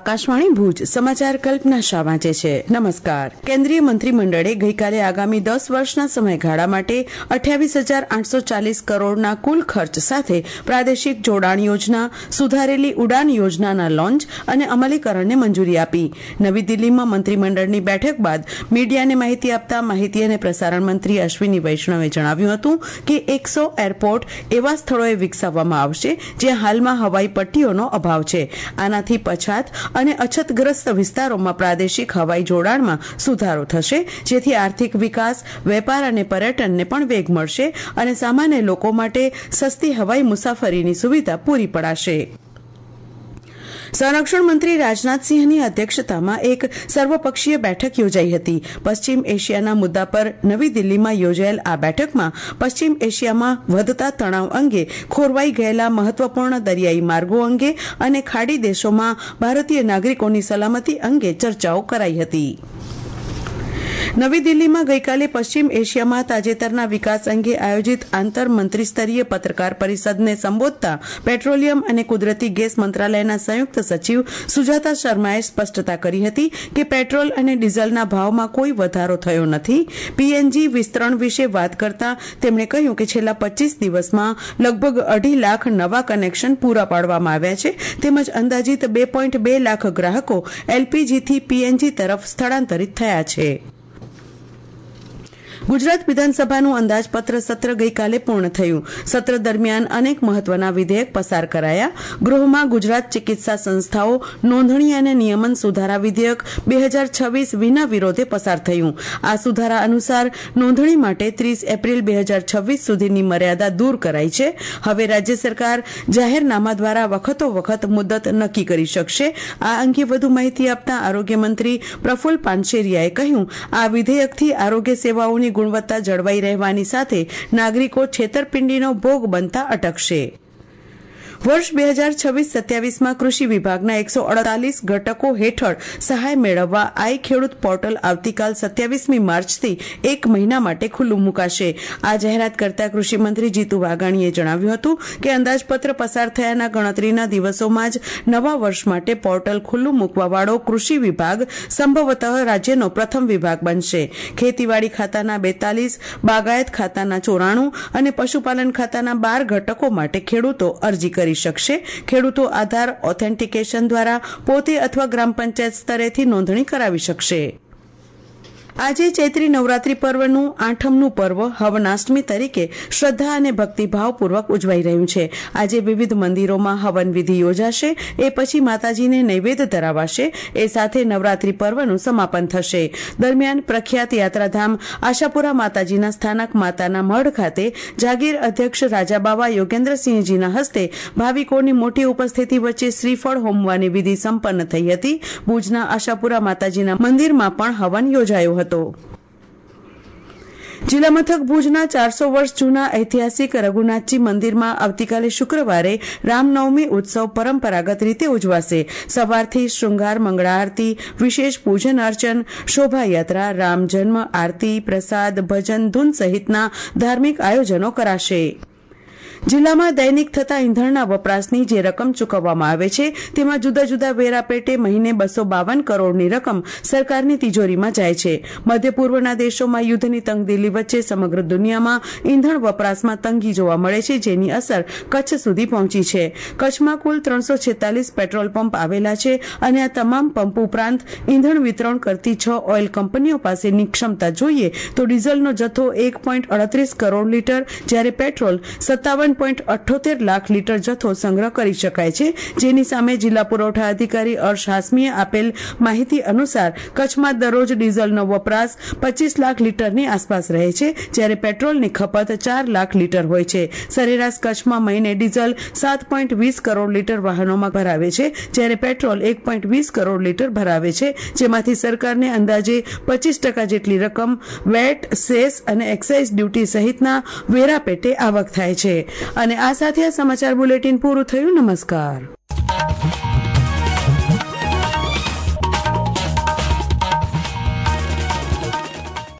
આકાશવાણી ભુજ સમાચાર કલ્પના શાહ વાંચે છે. નમસ્કાર. કેન્દ્રીય મંત્રીમંડળે ગઈકાલે આગામી 10 વર્ષના સમયગાળા માટે 28,840 કરોડના કુલ ખર્ચ સાથે પ્રાદેશિક જોડાણ યોજના, સુધારેલી ઉડાન યોજનાના લોન્ચ અને અમલીકરણને મંજૂરી આપી. નવી દિલ્હીમાં મંત્રીમંડળની બેઠક બાદ મીડિયાને માહિતી આપતા માહિતી અને પ્રસારણ મંત્રી અશ્વિની વૈષ્ણવે જણાવ્યું હતું કે 100 એરપોર્ટ એવા સ્થળોએ વિકસાવવામાં આવશે જ્યાં હાલમાં હવાઈ પટ્ટીઓનો અભાવ છે. આનાથી પછાત અને અછતગ્રસ્ત વિસ્તારોમાં પ્રાદેશિક હવાઈ જોડાણમાં સુધારો થશે, જેથી આર્થિક વિકાસ, વેપાર અને પર્યટનને પણ વેગ મળશે અને સામાન્ય લોકો માટે સસ્તી હવાઈ મુસાફરીની સુવિધા પૂરી પડાશે. સંરક્ષણ મંત્રી રાજનાથસિંહની અધ્યક્ષતામાં એક સર્વપક્ષીય બેઠક યોજાઈ હતી. પશ્ચિમ એશિયાના મુદ્દા પર નવી દિલ્હીમાં યોજાયેલ આ બેઠકમાં પશ્ચિમ એશિયામાં વધતા તણાવ અંગે, ખોરવાઈ ગયેલા મહત્વપૂર્ણ દરિયાઈ માર્ગો અંગે અને ખાડી દેશોમાં ભારતીય નાગરિકોની સલામતી અંગે ચર્ચાઓ કરાઈ હતી. નવી દિલ્હીમાં ગઈકાલે પશ્ચિમ એશિયામાં તાજેતરના વિકાસ અંગે આયોજિત આંતર મંત્રીસ્તરીય પત્રકાર પરિષદને સંબોધતા પેટ્રોલિયમ અને કુદરતી ગેસ મંત્રાલયના સંયુક્ત સચિવ સુજાતા શર્માએ સ્પષ્ટતા કરી હતી કે પેટ્રોલ અને ડીઝલના ભાવમાં કોઈ વધારો થયો નથી. પીએનજી વિસ્તરણ વિશે વાત કરતા તેમણે કહ્યું કે છેલ્લા 25 દિવસમાં લગભગ 2.5 લાખ નવા કનેક્શન પૂરા પાડવામાં આવ્યા છે, તેમજ અંદાજિત 2.2 લાખ ગ્રાહકો એલપીજીથી પીએનજી તરફ સ્થળાંતરિત થયા છે. ગુજરાત વિધાનસભાનું અંદાજપત્ર સત્ર ગઈકાલે પૂર્ણ થયું. સત્ર દરમિયાન અનેક મહત્વના વિધેયક પસાર કરાયા. ગૃહમાં ગુજરાત ચિકિત્સા સંસ્થાઓ નોંધણી અને નિયમન સુધારા વિધેયક 2026 વિના વિરોધે પસાર થયું. આ સુધારા અનુસાર નોંધણી માટે 30 એપ્રિલ 2026 સુધીની મર્યાદા દૂર કરાઈ છે. હવે રાજ્ય સરકાર જાહેરનામા દ્વારા વખતો વખત મુદત નક્કી કરી શકશે. આ અંગે વધુ માહિતી આપતા આરોગ્ય મંત્રી પ્રફુલ્લ પાનસેરિયાએ કહ્યું, આ વિધેયકથી આરોગ્ય સેવાઓની ગુણવત્તા જળવાઈ રહેવાની સાથે નાગરિકો છેતરપિંડીનો ભોગ બનતા અટકશે. વર્ષ 2026-27માં કૃષિ વિભાગના 148 ઘટકો હેઠળ સહાય મેળવવા આઈ ખેડૂત પોર્ટલ આવતીકાલ 27મી માર્ચથી 1 મહિના માટે ખુલ્લું મુકાશે. આ જાહેરાત કરતા કૃષિમંત્રી જીતુ વાઘાણીએ જણાવ્યું હતું કે અંદાજપત્ર પસાર થયાના ગણતરીના દિવસોમાં જ નવા વર્ષ માટે પોર્ટલ ખુલ્લું મૂકવાવાળો કૃષિ વિભાગ સંભવતઃ રાજ્યનો પ્રથમ વિભાગ બનશે. ખેતીવાડી ખાતાના 42, બાગાયત ખાતાના 94 અને પશુપાલન ખાતાના 12 ઘટકો માટે ખેડૂતો અરજી કરી શકશે. ખેડૂતો આધાર ઓથેન્ટિકેશન દ્વારા પોતે અથવા ગ્રામ પંચાયત સ્તરેથી નોંધણી કરાવી શકશે. આજે ચૈત્રી નવરાત્રી પર્વનું 8મનું પર્વ હવનાષ્ટમી તરીકે શ્રદ્ધા અને ભક્તિભાવપૂર્વક ઉજવાઈ રહ્યું છે. આજે વિવિધ મંદિરોમાં હવન વિધિ યોજાશે. એ પછી માતાજીને નૈવેદ્ય ધરાવાશે. એ સાથે નવરાત્રી પર્વનું સમાપન થશે. દરમિયાન પ્રખ્યાત યાત્રાધામ આશાપુરા માતાજીના સ્થાનક માતાના મઢ ખાતે જાગીર અધ્યક્ષ રાજાબાવા યોગેન્દ્રસિંહજીના હસ્તે ભાવિકોની મોટી ઉપસ્થિતિ વચ્ચે શ્રીફળ હોમવાની વિધિ સંપન્ન થઈ હતી. ભુજના આશાપુરા માતાજીના મંદિરમાં પણ હવન યોજાયો હતો. જિલ્લા મથક ભુજના 400 વર્ષ જૂના ઐતિહાસિક રઘુનાથજી મંદિરમાં આવતીકાલે શુક્રવારે રામનવમી ઉત્સવ પરંપરાગત રીતે ઉજવાશે. સવારથી શૃંગાર મંગળા આરતી, વિશેષ પૂજન અર્ચન, શોભાયાત્રા, રામ જન્મ આરતી, પ્રસાદ, ભજન, ધૂન સહિતના ધાર્મિક આયોજનો કરાશે. જિલ્લામાં દૈનિક થતા ઈંધણના વપરાશની જે રકમ ચૂકવવામાં આવે છે તેમાં જુદા જુદા વેરા પેટે મહિને 252 કરોડની રકમ સરકારની તિજોરીમાં જાય છે. મધ્ય પૂર્વના દેશોમાં યુદ્ધની તંગદિલી વચ્ચે સમગ્ર દુનિયામાં ઈંધણ વપરાશમાં તંગી જોવા મળે છે, જેની અસર કચ્છ સુધી પહોંચી છે. કચ્છમાં કુલ 346 પેટ્રોલ પંપ આવેલા છે અને આ તમામ પંપ ઉપરાંત ઈંધણ વિતરણ કરતી 6 ઓઇલ કંપનીઓ પાસેની ક્ષમતા જોઈએ તો ડીઝલનો જથ્થો 1.38 કરોડ લીટર, જ્યારે પેટ્રોલ 57.78 લાખ લીટર જથ્થો સંગ્રહ કરી શકાય છે. જેની સામે જિલ્લા પુરવઠા અધિકારી અર્શ હાસમીએ આપેલ માહિતી અનુસાર કચ્છમાં દરરોજ ડીઝલનો વપરાશ 25 લાખ લીટરની આસપાસ રહે છે, જ્યારે પેટ્રોલની ખપત 4 લાખ લીટર હોય છે. સરેરાશ કચ્છમાં મહિને ડીઝલ 7.20 કરોડ લીટર વાહનોમાં ભરાવે છે, જ્યારે પેટ્રોલ 1.20 કરોડ લીટર ભરાવે છે, જેમાંથી સરકારને અંદાજે 25% જેટલી રકમ વેટ, સેસ અને એક્સાઇઝ ડ્યુટી સહિતના વેરા પેટે આવક થાય છે. અને આ સાથે આ સમાચાર બુલેટિન પૂરું થયું. નમસ્કાર.